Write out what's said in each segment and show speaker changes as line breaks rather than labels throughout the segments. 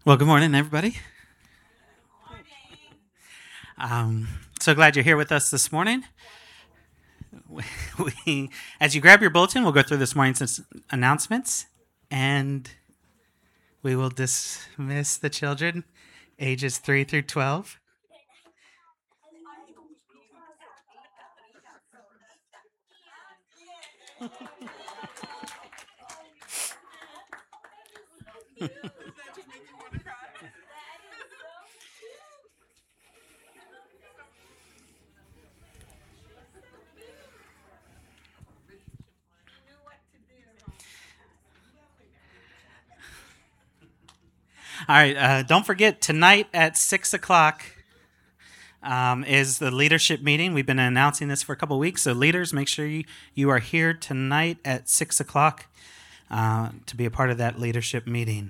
Well, good morning, everybody. So glad you're here with us this morning. As you grab your bulletin, we'll go through this morning's announcements, and we will dismiss the children ages 3 through 12. All right, don't forget, tonight at 6 o'clock is the leadership meeting. We've been announcing this for a couple of weeks, so leaders, make sure you are here tonight at 6 o'clock to be a part of that leadership meeting.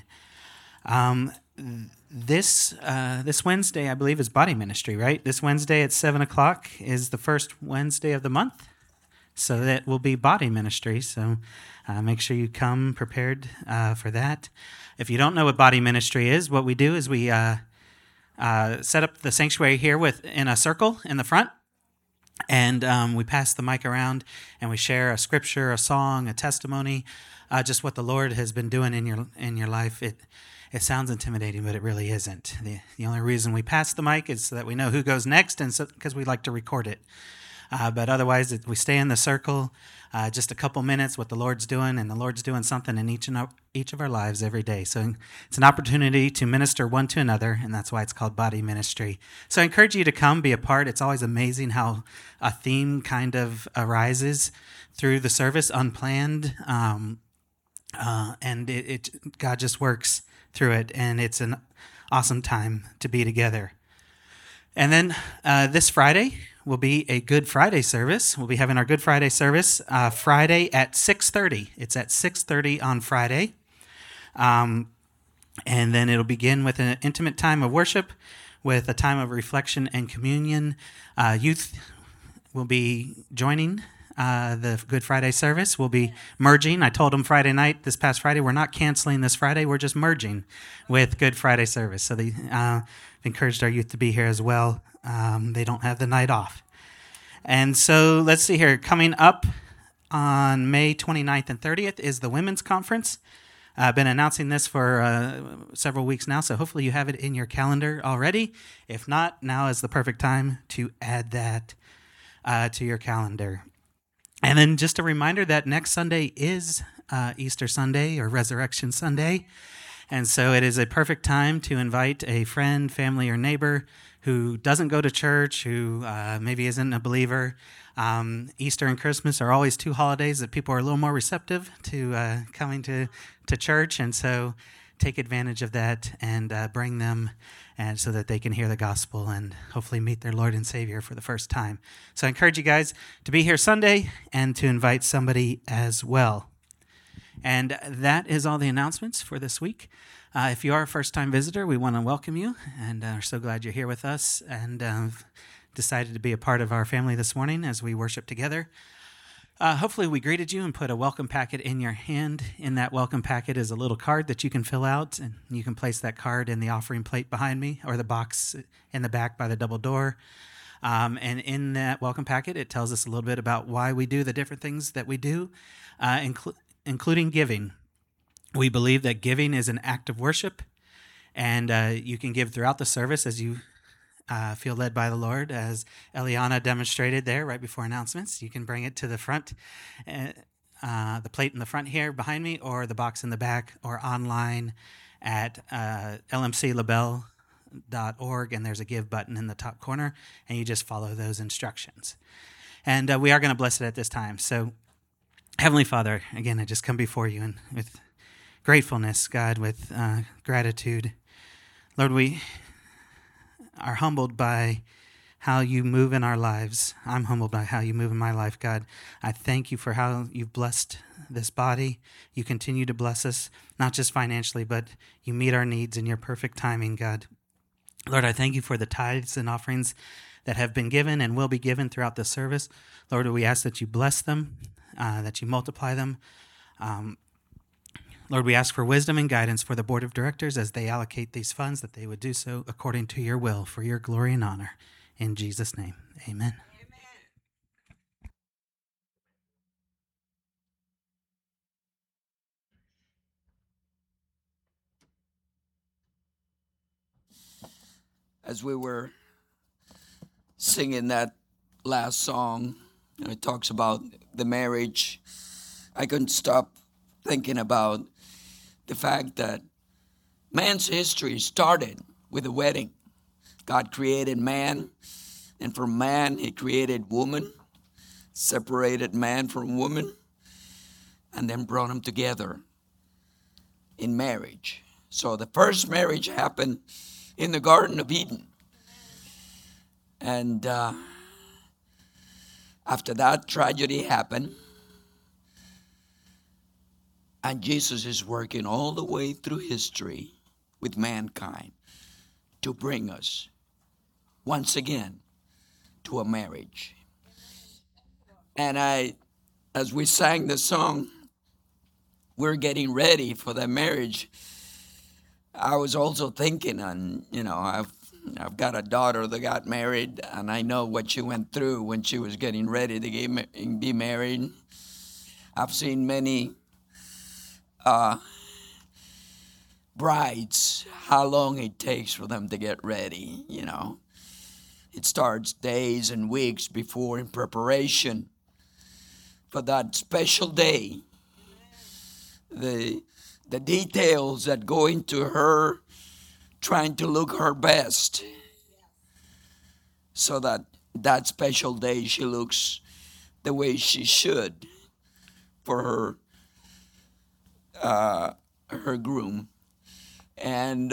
This Wednesday, I believe, is body ministry, right? This Wednesday at 7 o'clock is the first Wednesday of the month, so that will be body ministry. So make sure you come prepared for that. If you don't know what body ministry is, what we do is we set up the sanctuary here in a circle in the front, and we pass the mic around and we share a scripture, a song, a testimony, just what the Lord has been doing in your life. It sounds intimidating, but it really isn't. The only reason we pass the mic is so that we know who goes next, and because we like to record it. But otherwise, we stay in the circle, just a couple minutes, what the Lord's doing, and the Lord's doing something in each of our lives every day. So it's an opportunity to minister one to another, and that's why it's called body ministry. So I encourage you to come, be a part. It's always amazing how a theme kind of arises through the service, unplanned, and God just works through it, and it's an awesome time to be together. And then this Friday will be a Good Friday service. We'll be having our Good Friday service Friday at 6:30. It's at 6:30 on Friday. And then it'll begin with an intimate time of worship with a time of reflection and communion. Youth will be joining the Good Friday service. We'll be merging. I told them this past Friday, we're not canceling this Friday. We're just merging with Good Friday service. So they encouraged our youth to be here as well. They don't have the night off. And so let's see here. Coming up on May 29th and 30th is the Women's Conference. I've been announcing this for several weeks now, so hopefully you have it in your calendar already. If not, now is the perfect time to add that to your calendar. And then just a reminder that next Sunday is Easter Sunday or Resurrection Sunday. And so it is a perfect time to invite a friend, family, or neighbor who doesn't go to church, who maybe isn't a believer. Easter and Christmas are always two holidays that people are a little more receptive to coming to church. And so take advantage of that and bring them and so that they can hear the gospel and hopefully meet their Lord and Savior for the first time. So I encourage you guys to be here Sunday and to invite somebody as well. And that is all the announcements for this week. If you are a first-time visitor, we want to welcome you, and are so glad you're here with us and decided to be a part of our family this morning as we worship together. Hopefully we greeted you and put a welcome packet in your hand. In that welcome packet is a little card that you can fill out, and you can place that card in the offering plate behind me or the box in the back by the double door. And in that welcome packet, it tells us a little bit about why we do the different things that we do, including giving. We believe that giving is an act of worship, and you can give throughout the service as you feel led by the Lord, as Eliana demonstrated there right before announcements. You can bring it to the front, the plate in the front here behind me, or the box in the back, or online at lmclabelle.org, and there's a give button in the top corner, and you just follow those instructions. And we are going to bless it at this time. So, Heavenly Father, again, I just come before you and with gratefulness, God, with gratitude. Lord, we are humbled by how you move in our lives. I'm humbled by how you move in my life, God. I thank you for how you've blessed this body. You continue to bless us, not just financially, but you meet our needs in your perfect timing, God. Lord, I thank you for the tithes and offerings that have been given and will be given throughout the service. Lord, we ask that you bless them, that you multiply them. Lord, we ask for wisdom and guidance for the board of directors as they allocate these funds, that they would do so according to your will, for your glory and honor. In Jesus' name, amen.
As we were singing that last song, it talks about the marriage, I couldn't stop thinking about the fact that man's history started with a wedding. God created man, and from man he created woman, separated man from woman, and then brought them together in marriage. So the first marriage happened in the Garden of Eden. And after that tragedy happened, and Jesus is working all the way through history with mankind to bring us once again to a marriage. And as we sang the song, we're getting ready for the marriage. I was also thinking, and I've got a daughter that got married, and I know what she went through when she was getting ready to be married. I've seen many brides, how long it takes for them to get ready, It starts days and weeks before in preparation for that special day. The details that go into her trying to look her best so that special day she looks the way she should for her groom. And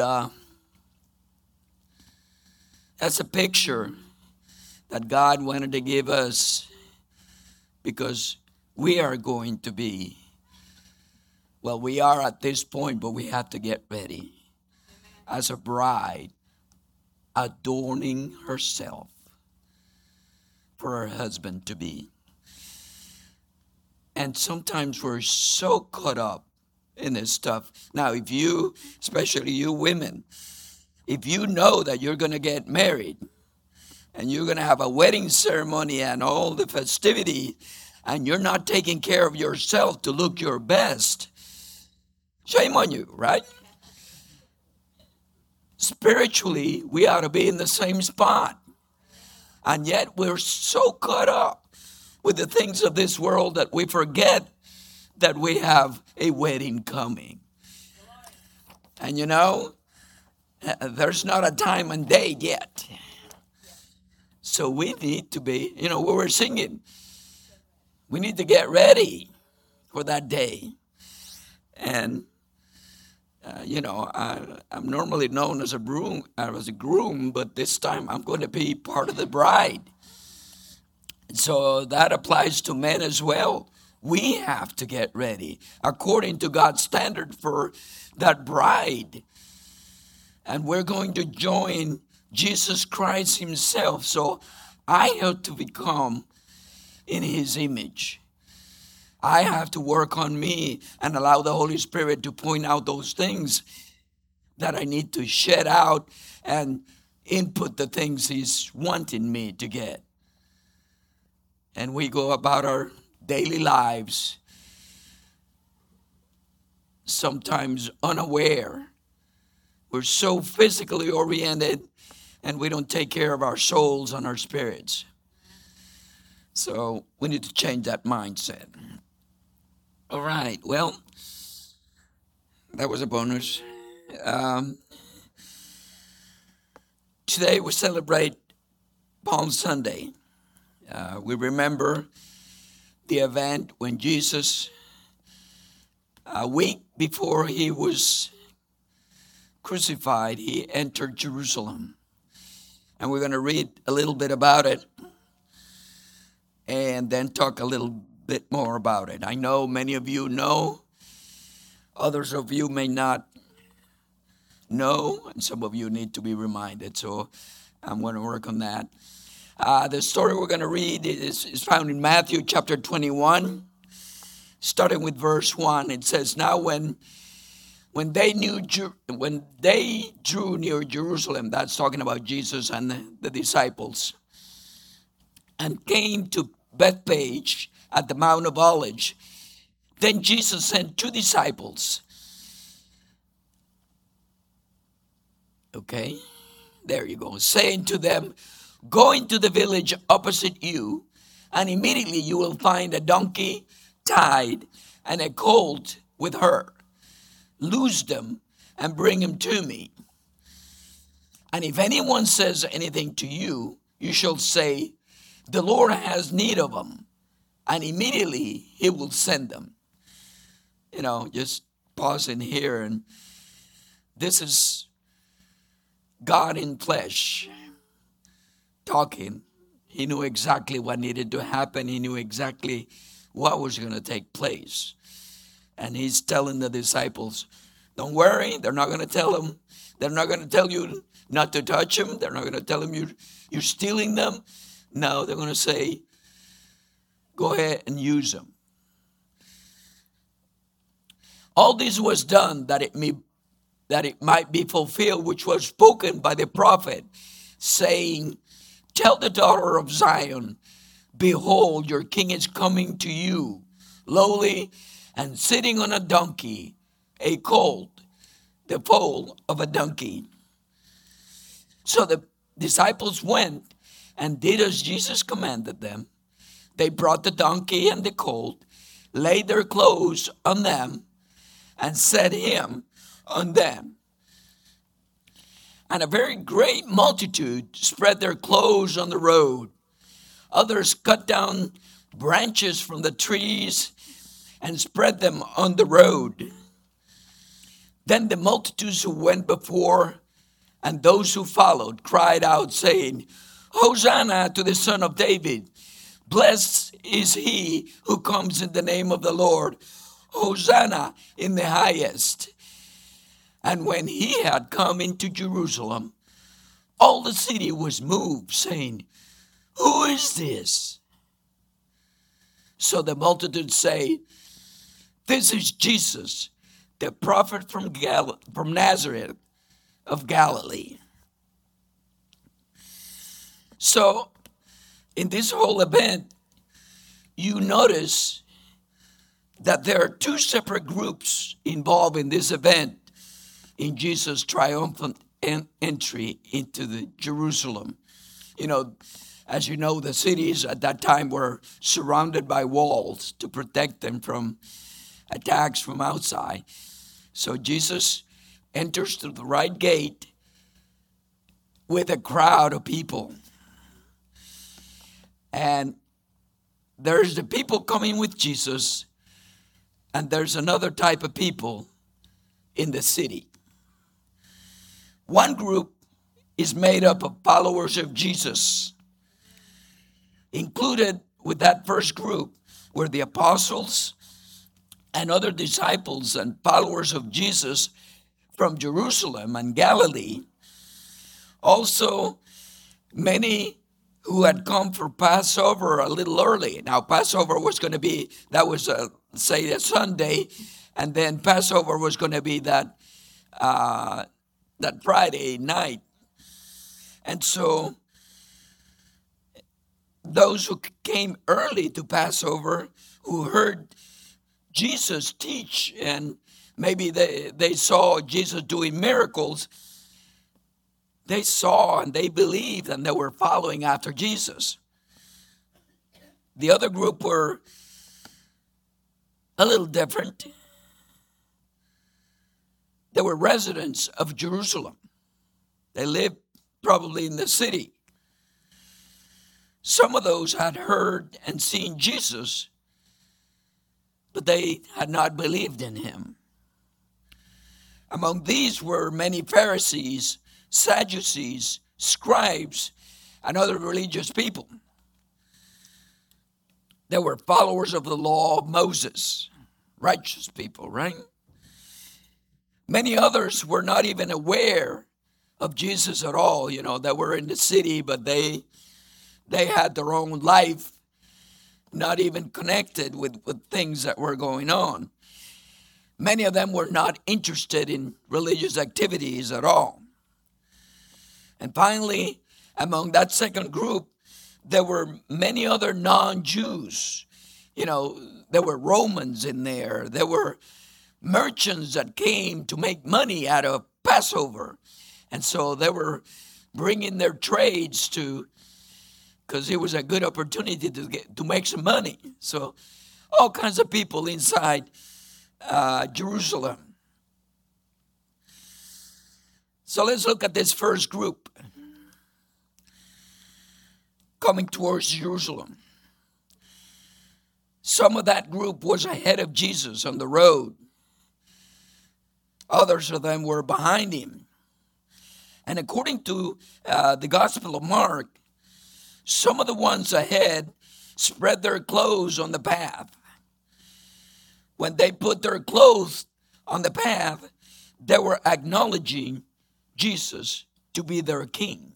that's a picture that God wanted to give us, because we are going to be, we are at this point, but we have to get ready as a bride, adorning herself for her husband to be. And sometimes we're so caught up in this stuff. Now, if you, especially you women, if you know that you're going to get married and you're going to have a wedding ceremony and all the festivity, and you're not taking care of yourself to look your best, shame on you, right? Spiritually, we ought to be in the same spot. And yet we're so caught up with the things of this world that we forget that we have a wedding coming. And there's not a time and date yet. So we need to be, we were singing, we need to get ready for that day. And I'm normally known as a groom, but this time I'm going to be part of the bride. So that applies to men as well. We have to get ready according to God's standard for that bride. And we're going to join Jesus Christ himself. So I have to become in his image. I have to work on me and allow the Holy Spirit to point out those things that I need to shed out and input the things he's wanting me to get. And we go about our daily lives, sometimes unaware. We're so physically oriented, and we don't take care of our souls and our spirits. So we need to change that mindset. All right, well, that was a bonus. Today we celebrate Palm Sunday. We remember the event when Jesus, a week before he was crucified, he entered Jerusalem. And we're going to read a little bit about it and then talk a little bit more about it. I know many of you know, others of you may not know, and some of you need to be reminded. So I'm going to work on that. The story we're going to read is found in Matthew chapter 21, starting with verse 1. It says, now when they drew near Jerusalem, that's talking about Jesus and the disciples, and came to Bethphage at the Mount of Olives, then Jesus sent 2 disciples. Okay, there you go. Saying to them, go into the village opposite you, and immediately you will find a donkey tied and a colt with her. Loose them and bring him to me. And if anyone says anything to you, you shall say, the Lord has need of them, and immediately he will send them. Just pausing here, and this is God in flesh talking. He knew exactly what needed to happen. He knew exactly what was going to take place. And he's telling the disciples, don't worry, they're not going to tell them. They're not going to tell you not to touch them. They're not going to tell them you're stealing them. No, they're going to say, go ahead and use them. All this was done that it might be fulfilled, which was spoken by the prophet, saying, tell the daughter of Zion, behold, your king is coming to you, lowly and sitting on a donkey, a colt, the foal of a donkey. So the disciples went and did as Jesus commanded them. They brought the donkey and the colt, laid their clothes on them, and set him on them. And a very great multitude spread their clothes on the road. Others cut down branches from the trees and spread them on the road. Then the multitudes who went before and those who followed cried out, saying, Hosanna to the Son of David. Blessed is he who comes in the name of the Lord. Hosanna in the highest. And when he had come into Jerusalem, all the city was moved, saying, who is this? So the multitude say, this is Jesus, the prophet from Nazareth of Galilee. So in this whole event, you notice that there are 2 separate groups involved in this event in Jesus' triumphant entry into the Jerusalem. As you know, the cities at that time were surrounded by walls to protect them from attacks from outside. So Jesus enters through the right gate with a crowd of people. And there's the people coming with Jesus, and there's another type of people in the city. One group is made up of followers of Jesus. Included with that first group were the apostles and other disciples and followers of Jesus from Jerusalem and Galilee. Also, many who had come for Passover a little early. Now, Passover was going to be, that was, a Sunday, and then Passover was going to be that Friday night. And so, those who came early to Passover, who heard Jesus teach, and maybe they saw Jesus doing miracles, they saw and they believed and they were following after Jesus. The other group were a little different. They were residents of Jerusalem. They lived probably in the city. Some of those had heard and seen Jesus, but they had not believed in him. Among these were many Pharisees, Sadducees, scribes, and other religious people. They were followers of the law of Moses, righteous people, right? Many others were not even aware of Jesus at all, that were in the city, but they had their own life. not even connected with things that were going on. Many of them were not interested in religious activities at all. And finally, among that second group, there were many other non-Jews. There were Romans in there. There were merchants that came to make money out of Passover. And so they were bringing their trades because it was a good opportunity to make some money. So all kinds of people inside Jerusalem. So let's look at this first group coming towards Jerusalem. Some of that group was ahead of Jesus on the road. Others of them were behind him. And according to the Gospel of Mark, some of the ones ahead spread their clothes on the path. When they put their clothes on the path, they were acknowledging Jesus to be their king.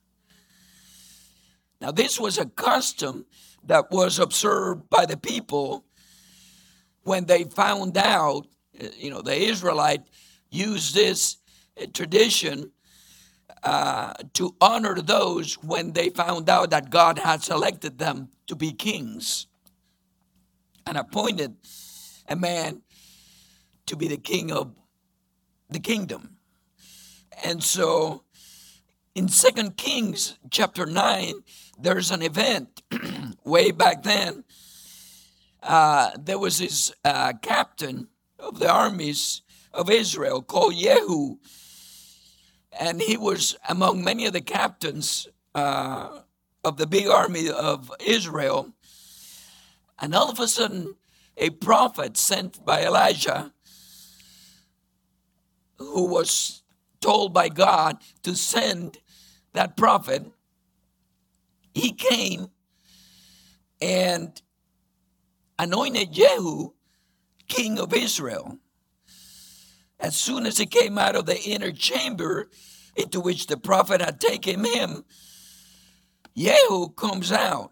Now, this was a custom that was observed by the people when they found out, the Israelite used this tradition to honor those when they found out that God had selected them to be kings and appointed a man to be the king of the kingdom. And so in 2 Kings chapter 9, there's an event way back then. There was this captain of the armies of Israel called Jehu. And he was among many of the captains of the big army of Israel. And all of a sudden, a prophet sent by Elijah, who was told by God to send that prophet, he came and anointed Jehu king of Israel. As soon as he came out of the inner chamber into which the prophet had taken him, Jehu comes out.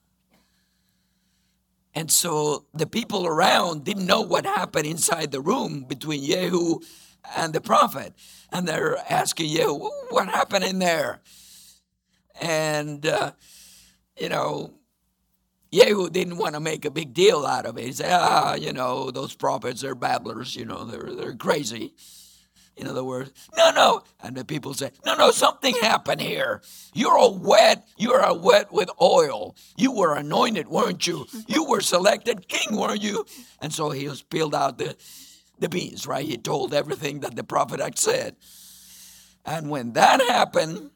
And so the people around didn't know what happened inside the room between Jehu and the prophet. And they're asking Jehu, what happened in there? And, Jehu didn't want to make a big deal out of it. He said, those prophets, they're babblers, they're crazy. In other words, no. And the people say, no, something happened here. You're all wet. You're wet with oil. You were anointed, weren't you? You were selected king, weren't you? And so he spilled out the beans, right? He told everything that the prophet had said. And when that happened,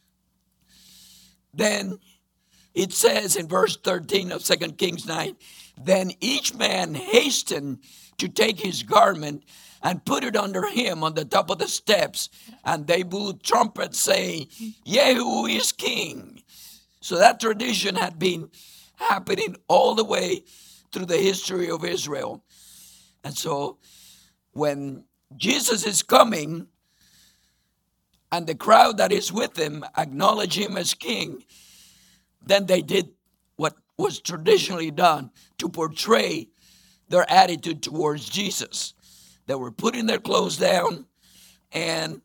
then it says in verse 13 of 2 Kings 9, then each man hastened to take his garment and put it under him on the top of the steps, and they blew trumpets saying, Jehu is king. So that tradition had been happening all the way through the history of Israel. And so when Jesus is coming and the crowd that is with him acknowledge him as king, then they did what was traditionally done to portray their attitude towards Jesus. They were putting their clothes down and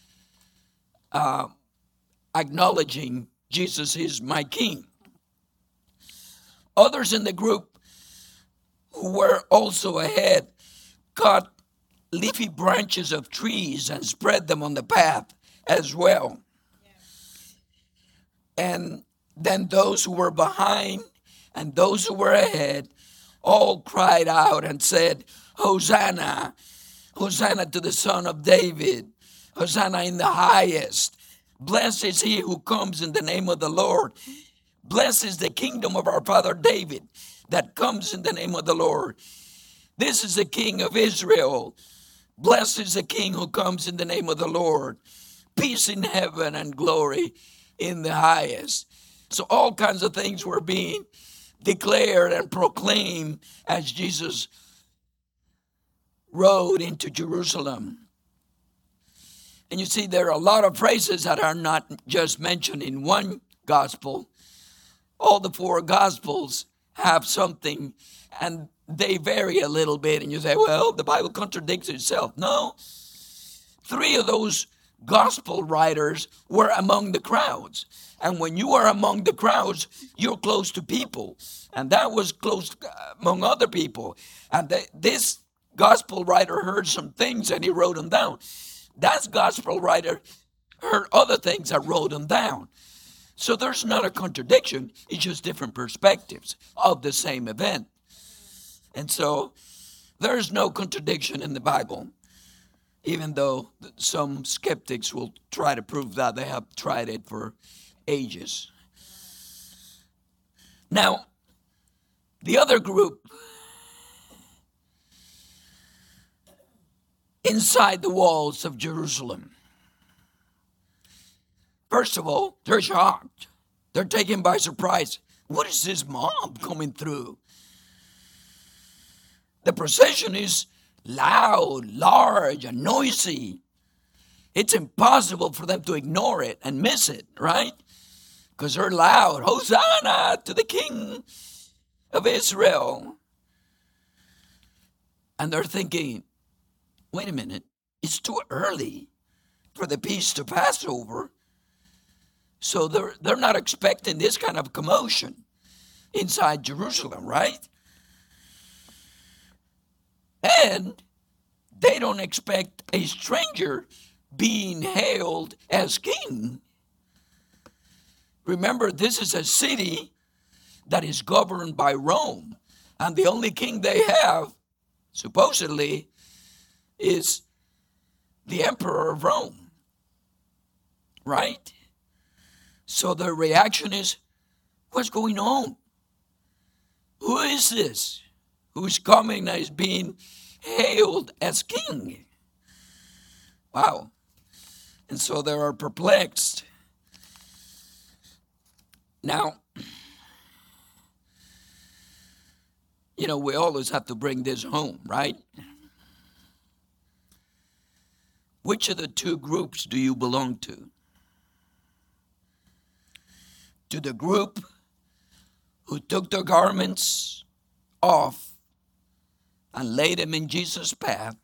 acknowledging Jesus is my king. Others in the group who were also ahead cut leafy branches of trees and spread them on the path as well. And then those who were behind and those who were ahead all cried out and said, Hosanna, Hosanna to the Son of David, Hosanna in the highest. Blessed is he who comes in the name of the Lord. Blessed is the kingdom of our father David that comes in the name of the Lord. This is the King of Israel. Blessed is the King who comes in the name of the Lord. Peace in heaven and glory in the highest. So all kinds of things were being declared and proclaimed as Jesus rode into Jerusalem. And you see, there are a lot of phrases that are not just mentioned in one gospel. All the four gospels have something and they vary a little bit, and you say, well, the Bible contradicts itself. No, 3 of those gospel writers were among the crowds. And when you are among the crowds, you're close to people. And that was close among other people. And this gospel writer heard some things and he wrote them down. That gospel writer heard other things and wrote them down. So there's not a contradiction. It's just different perspectives of the same event. And so there's no contradiction in the Bible, even though some skeptics will try to prove that. They have tried it for ages. Now, the other group inside the walls of Jerusalem, first of all, they're shocked. They're taken by surprise. What is this mob coming through? The procession is loud, large, and noisy. It's impossible for them to ignore it and miss it, right? Because they're loud. Hosanna to the King of Israel. And they're thinking, wait a minute, it's too early for the peace to pass over. So they're not expecting this kind of commotion inside Jerusalem, right? And they don't expect a stranger being hailed as king. Remember, this is a city that is governed by Rome. And the only king they have, supposedly, is the emperor of Rome. Right? So the reaction is, what's going on? Who is this? Who's coming and is being hailed as king? Wow. And so they are perplexed. Now, we always have to bring this home, right? Which of the 2 groups do you belong to? To the group who took their garments off and laid them in Jesus' path?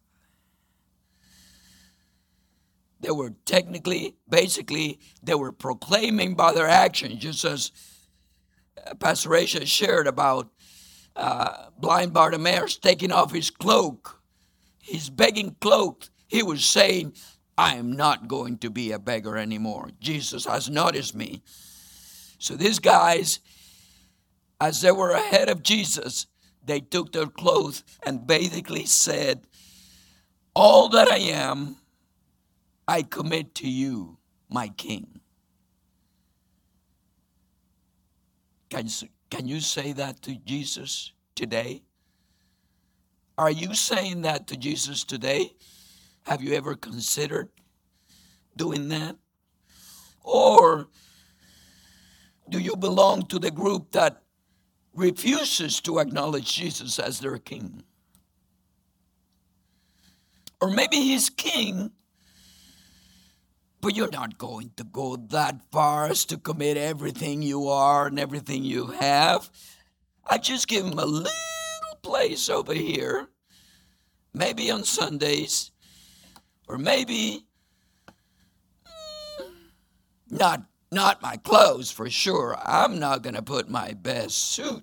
They were basically, they were proclaiming by their actions, just as Pastor Aisha shared about blind Bartimaeus taking off his cloak, his begging cloak. He was saying, I am not going to be a beggar anymore. Jesus has noticed me. So these guys, as they were ahead of Jesus, they took their clothes and basically said, all that I am, I commit to you, my King. Can you say that to Jesus today? Are you saying that to Jesus today? Have you ever considered doing that? Or do you belong to the group that refuses to acknowledge Jesus as their king? Or maybe he's king, but you're not going to go that far as to commit everything you are and everything you have. I just give him a little place over here, maybe on Sundays, or maybe not my clothes for sure. I'm not going to put my best suit,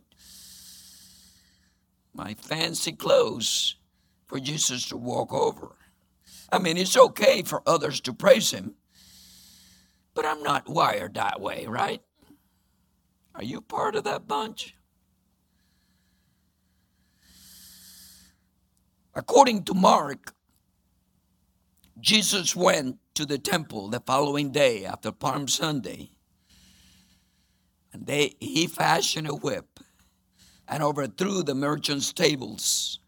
my fancy clothes for Jesus to walk over. I mean, it's okay for others to praise him, but I'm not wired that way, right? Are you part of that bunch? According to Mark, Jesus went to the temple the following day after Palm Sunday, and he fashioned a whip and overthrew the merchants' tables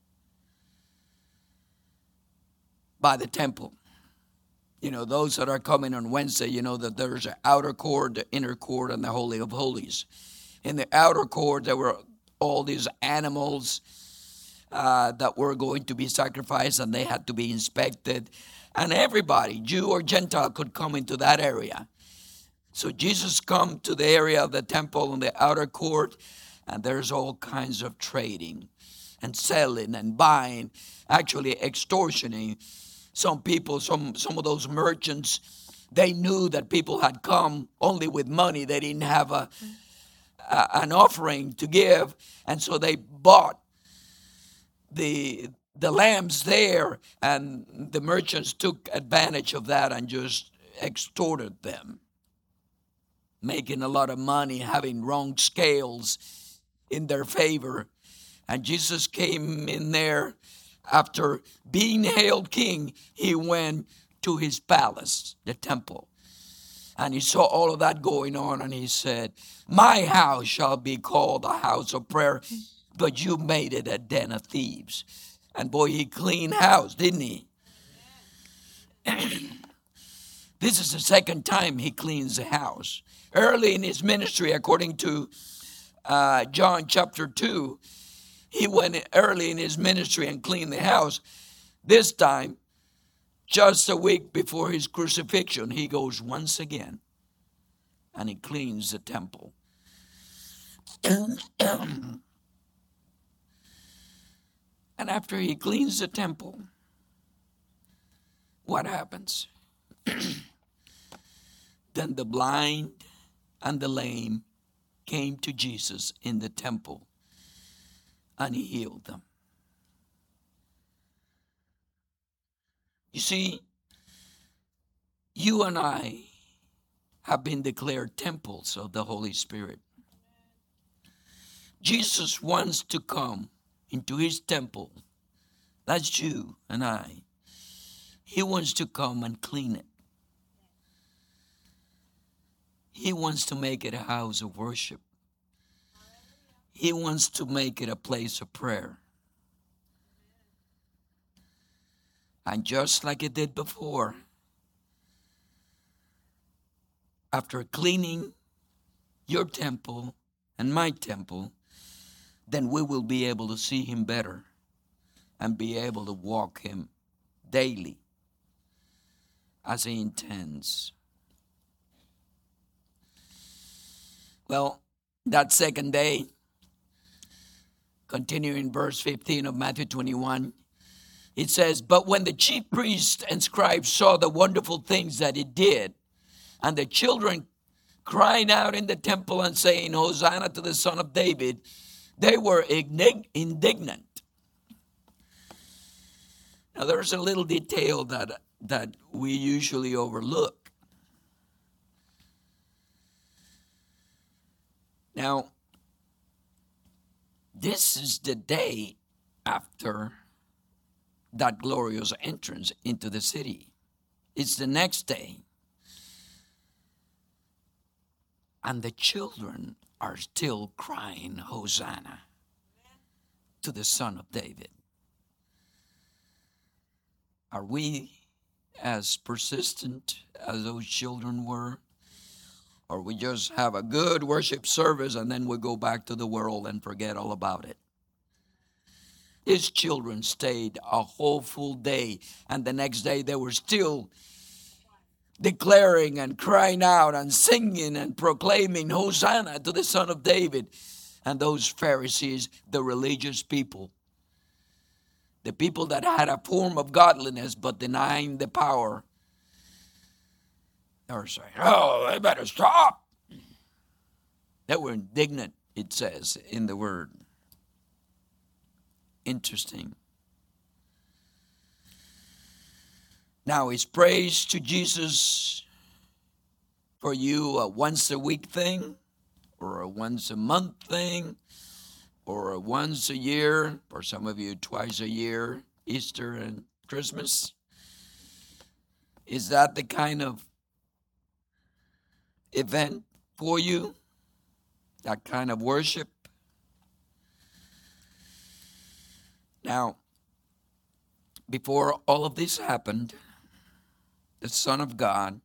by the temple. Those that are coming on Wednesday, that there's an outer court, the inner court, and the Holy of Holies. In the outer court, there were all these animals that were going to be sacrificed, and they had to be inspected. And everybody, Jew or Gentile, could come into that area. So Jesus come to the area of the temple in the outer court, And there's all kinds of trading and selling and buying, actually extortioning. Some people, some of those merchants, they knew that people had come only with money. They didn't have an offering to give, and so they bought the lambs there, and the merchants took advantage of that and just extorted them, making a lot of money, having wrong scales in their favor. And Jesus came in there. After being hailed king, he went to his palace, the temple. And he saw all of that going on, and he said, my house shall be called a house of prayer, but you made it a den of thieves. And boy, he cleaned house, didn't he? This is the second time he cleans the house. Early in his ministry, according to John chapter 2, he went early in his ministry and cleaned the house. This time, just a week before his crucifixion, he goes once again and he cleans the temple. And after he cleans the temple, what happens? Then the blind and the lame came to Jesus in the temple, and he healed them. You see, you and I have been declared temples of the Holy Spirit. Jesus wants to come into his temple. That's you and I. He wants to come and clean it. He wants to make it a house of worship. He wants to make it a place of prayer. And just like it did before, after cleaning your temple and my temple, then we will be able to see him better and be able to walk him daily as he intends. Well, that second day, continuing verse 15 of Matthew 21, it says, but when the chief priests and scribes saw the wonderful things that he did, and the children crying out in the temple and saying, Hosanna to the Son of David, they were indignant. Now, there's a little detail that we usually overlook. Now, this is the day after that glorious entrance into the city. It's the next day. And the children are still crying, Hosanna to the Son of David. Are we as persistent as those children were? Or we just have a good worship service and then we go back to the world and forget all about it? His children stayed a whole full day, and the next day they were still declaring and crying out and singing and proclaiming Hosanna to the Son of David. And those Pharisees, the religious people, the people that had a form of godliness but denying the power, they were saying, oh, they better stop. They were indignant, it says in the word. Interesting. Now, is praise to Jesus for you a once a week thing, or a once a month thing, or a once a year, for some of you twice a year, Easter and Christmas? Is that the kind of event for you? That kind of worship? Now, before all of this happened, the Son of God,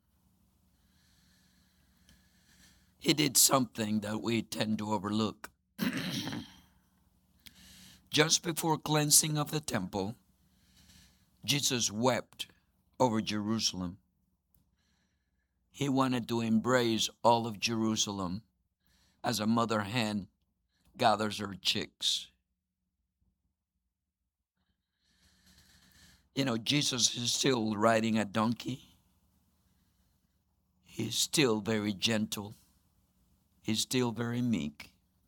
he did something that we tend to overlook. Just before cleansing of the temple, Jesus wept over Jerusalem. He wanted to embrace all of Jerusalem as a mother hen gathers her chicks. You know, Jesus is still riding a donkey. He's still very gentle. He's still very meek.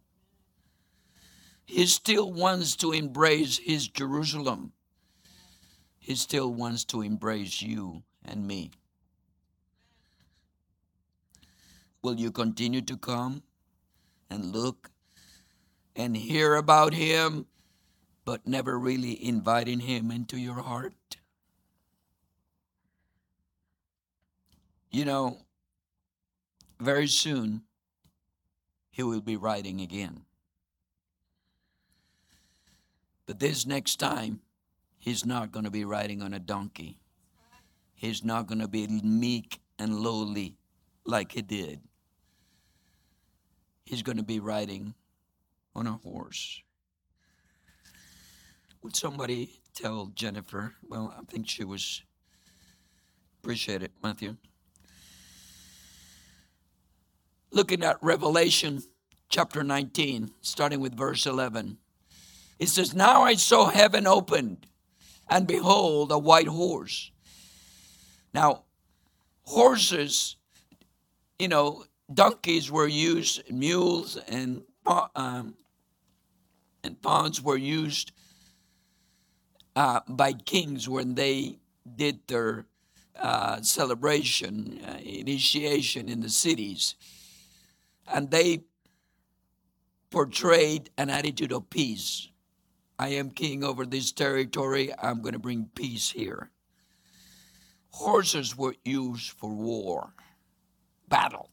He still wants to embrace his Jerusalem. He still wants to embrace you and me. Will you continue to come and look and hear about him, but never really inviting him into your heart? You know, very soon, he will be riding again. But this next time, he's not going to be riding on a donkey. He's not going to be meek and lowly like he did. He's going to be riding on a horse. Would somebody tell Jennifer? Well, I think she was. Appreciate it, Matthew. Looking at Revelation chapter 19, starting with verse 11. It says, "Now I saw heaven opened, and behold, a white horse." Now, horses, you know, donkeys were used, mules and fawns were used by kings when they did their celebration, initiation in the cities. And they portrayed an attitude of peace. I am king over this territory. I'm going to bring peace here. Horses were used for war, battle.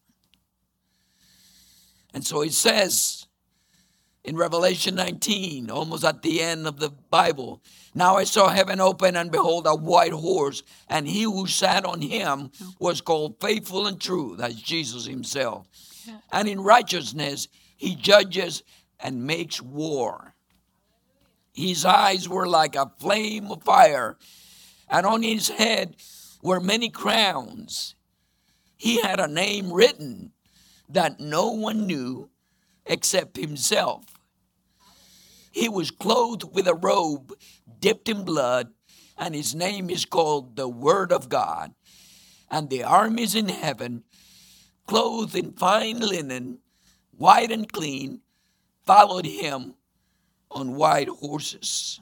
And so it says in Revelation 19, almost at the end of the Bible, "Now I saw heaven open, and behold, a white horse, and he who sat on him was called Faithful and True." That's Jesus himself. "And in righteousness he judges and makes war. His eyes were like a flame of fire, and on his head were many crowns. He had a name written that no one knew except himself. He was clothed with a robe dipped in blood, and his name is called the Word of God. And the armies in heaven, clothed in fine linen, white and clean, followed him on white horses."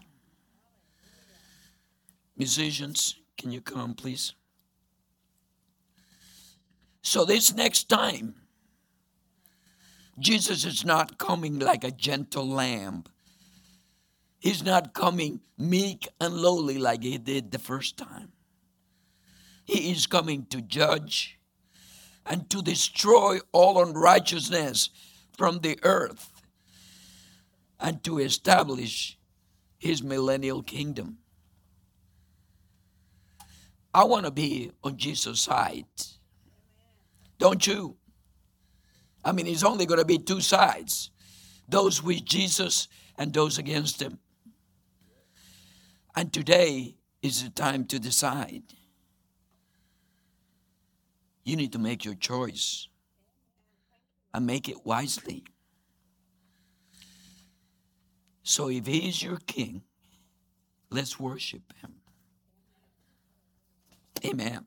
Musicians, can you come, please? So this next time, Jesus is not coming like a gentle lamb. He's not coming meek and lowly like he did the first time. He is coming to judge and to destroy all unrighteousness from the earth and to establish his millennial kingdom. I want to be on Jesus' side. Don't you? I mean, it's only going to be two sides. Those with Jesus and those against him. And today is the time to decide. You need to make your choice and make it wisely. So if he is your king, let's worship him. Amen.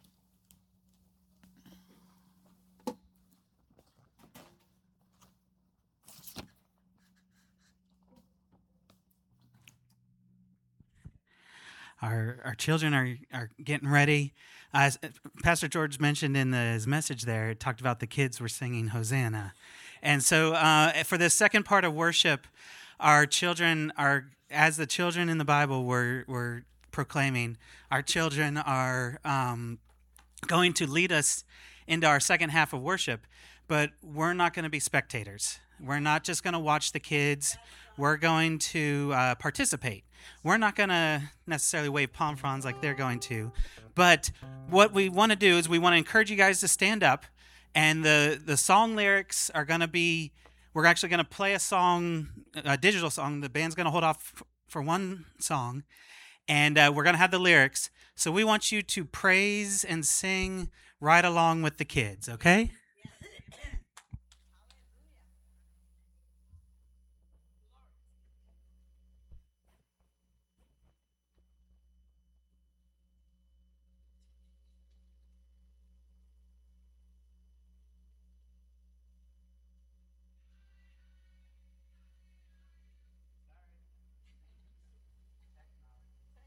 Our children are getting ready. As Pastor George mentioned in his message there, it talked about the kids were singing Hosanna. And so for the second part of worship, our children are, as the children in the Bible were proclaiming, our children are going to lead us into our second half of worship, but we're not going to be spectators. We're not just going to watch the kids. We're going to participate. We're not going to necessarily wave palm fronds like they're going to, but what we want to do is we want to encourage you guys to stand up, and the song lyrics are going to be, we're actually going to play a song, a digital song. The band's going to hold off for one song, and we're going to have the lyrics. So we want you to praise and sing right along with the kids, okay?